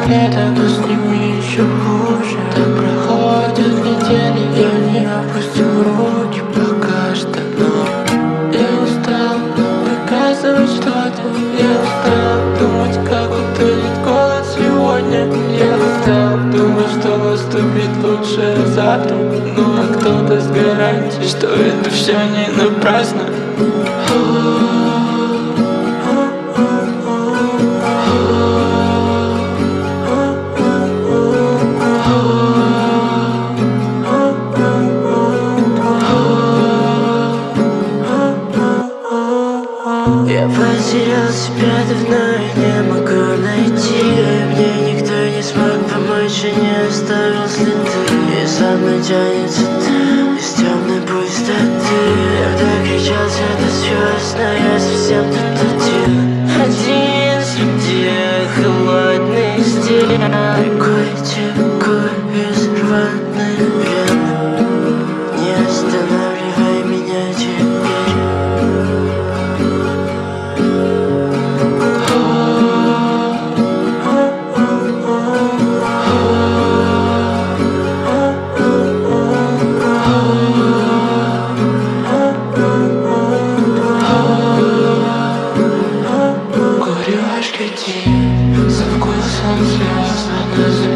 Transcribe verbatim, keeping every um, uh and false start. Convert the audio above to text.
лето, но с ними еще хуже. Так проходят недели, я не опустил руки пока что. Но я устал доказывать что-то. Я устал думать, как утолить голод сегодня. Я устал думать, что наступит лучше завтра. Ну а кто даст гарантии, что это все не напрасно? Я потерял себя давно и не могу найти. Мне никто не смог помочь и не оставил следы. И за мной тянется дым из темной пустоты. Я докричался до звезд, но я совсем тут один. Один среди холодных стен. Рекой теку из рваных вен. Не останавливай меня теперь. Курю ашкетин со вкусом слез. Она